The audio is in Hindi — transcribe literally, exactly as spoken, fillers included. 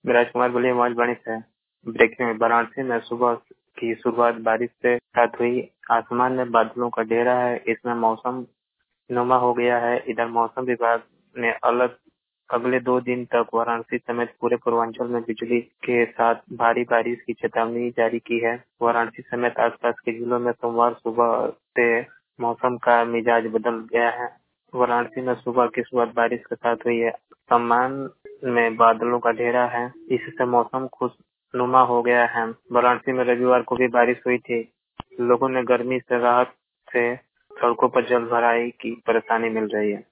राजकुमार बोलिए मौजबानी से। ब्रेकिंग न्यूज, वाराणसी में सुबह की शुरुआत बारिश के साथ हुई। आसमान में बादलों का घेरा है, इसमें मौसम नुमा हो गया है। इधर मौसम विभाग ने अलग अगले दो दिन तक वाराणसी समेत पूरे पूर्वांचल में बिजली के साथ भारी बारिश की चेतावनी जारी की है। वाराणसी समेत आसपास के जिलों में सोमवार सुबह से मौसम का मिजाज बदल गया है। वाराणसी में सुबह की शुरुआत बारिश के साथ हुई है। आसमान में बादलों का घेरा है, इससे मौसम खुशनुमा हो गया है। वाराणसी में रविवार को भी बारिश हुई थी। लोगों ने गर्मी से राहत से सड़कों पर जल भराई की परेशानी मिल रही है।